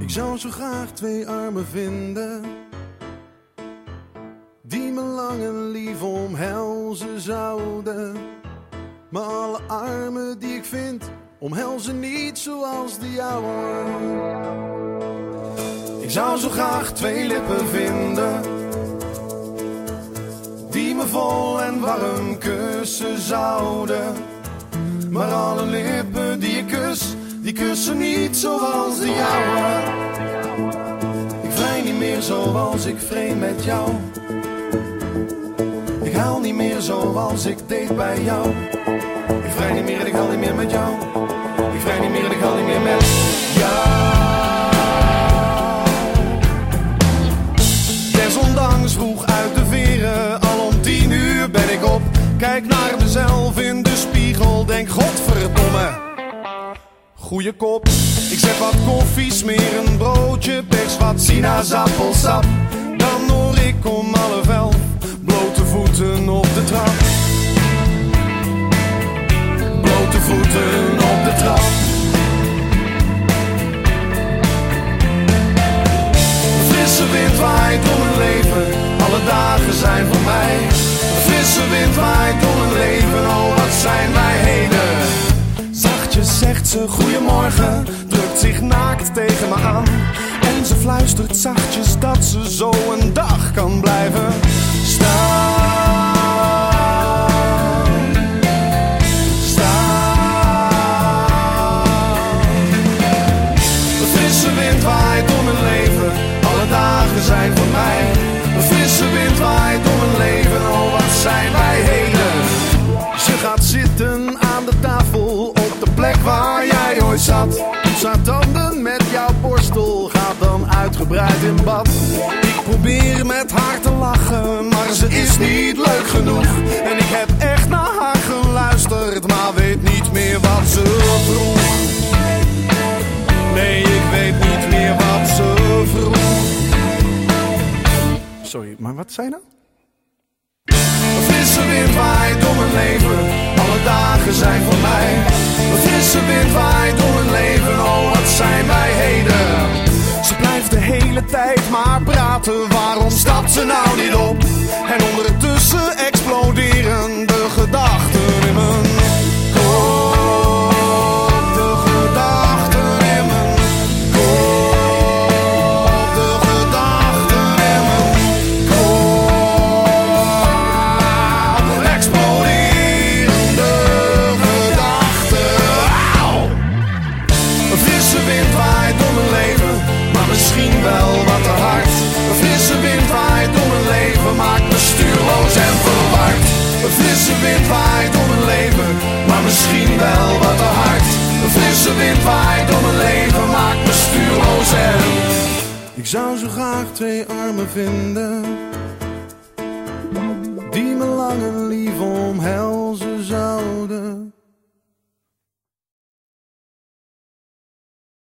Ik zou zo graag 2 armen vinden die me lang en lief omhelzen zouden. Maar alle armen die ik vind omhelzen niet zoals de jouwe. Ik zou zo graag 2 lippen vinden die me vol en warm kussen zouden. Maar alle lippen die ik kus, die kussen niet zoals de jouwe. Ik vrij niet meer zoals ik vreemd met jou. Ik huil niet meer zoals ik deed bij jou. Ik vrij niet meer en ik huil niet meer met jou. Ik vrij niet meer en ik huil niet meer met jou. Desondanks vroeg uit de veren, al om 10:00 ben ik op. Kijk naar mezelf in de spiegel, denk godverdomme. Goeie kop, ik zet wat koffie, smeer een broodje, pers wat sinaasappelsap. Dan hoor ik om 11:30 blote voeten op de trap. Blote voeten op de trap. De frisse wind waait door mijn leven, alle dagen zijn voor mij. De frisse wind waait door mijn leven, oh wat zijn wij heden. Zachtjes zegt ze goeiemorgen, drukt zich naakt tegen me aan. En ze fluistert zachtjes dat ze zo een dag kan blijven staan. De frisse wind waait door mijn leven, alle dagen zijn voor mij. De frisse wind waait door mijn leven, oh wat zijn wij heden. Ze gaat zitten aan de tafel op de plek waar jij ooit zat. Poetst haar tanden met jouw borstel, gaat dan uitgebreid in bad. Ik probeer met haar te lachen, maar ze is niet leuk genoeg. En ik heb echt naar haar geluisterd, maar weet niet meer wat ze vroeg. Nee, ik weet niet meer wat ze vroeg. Sorry, maar wat zei nou? Een frisse wind waait door mijn leven, alle dagen zijn voor mij. Een frisse wind waait door mijn leven, oh wat zijn wij heden. Ze blijft de hele tijd maar praten, waarom stapt ze nou niet op? En ondertussen exploderen de gedachten in mijn kop. De gedachten in mijn kop. De gedachten in mijn kop. Exploderende gedachten. Auw! Een frisse wind waait door mijn leven, maar misschien wel wat te hard. Een frisse wind waait door mijn leven, maakt me stuurloos en verward. Een frisse wind waait door mijn leven, maar misschien wel wat te hard. Een frisse wind waait door mijn leven, maakt me stuurloos en... Ik zou zo graag 2 armen vinden die me lang en